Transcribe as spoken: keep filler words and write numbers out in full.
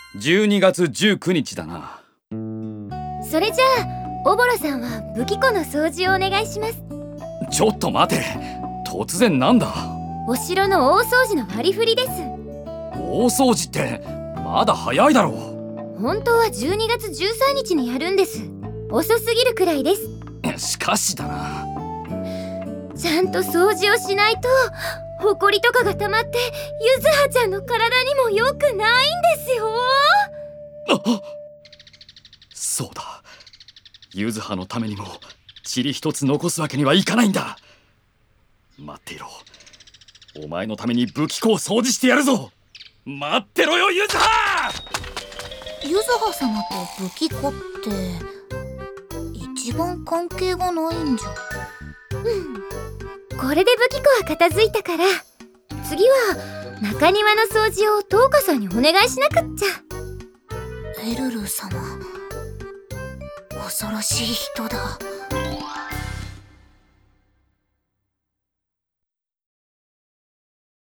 じゅうにがつじゅうくにちだな。 それじゃあおぼろさんは武器庫の掃除をお願いします。 ちょっと待て、突然なんだ。 お城の大掃除の割り振りです。 大掃除ってまだ早いだろう。本当はじゅうにがつじゅうさんにちにやるんです。遅すぎるくらいです。 しかしだな、 ちゃんと掃除をしないとほこりとかが溜まってゆずはちゃんの体にも良くないんですよ。 あ、そうだ、ゆずはのためにも塵一つ残すわけにはいかないんだ。待っていろ、お前のために武器庫を掃除してやるぞ。待ってろよゆずは。 ゆずは様と武器庫って一番関係がないんじゃ。 うん、これで武器庫は片付いたから、次は中庭の掃除をトウカさんにお願いしなくっちゃ。 エルル様、恐ろしい人だ。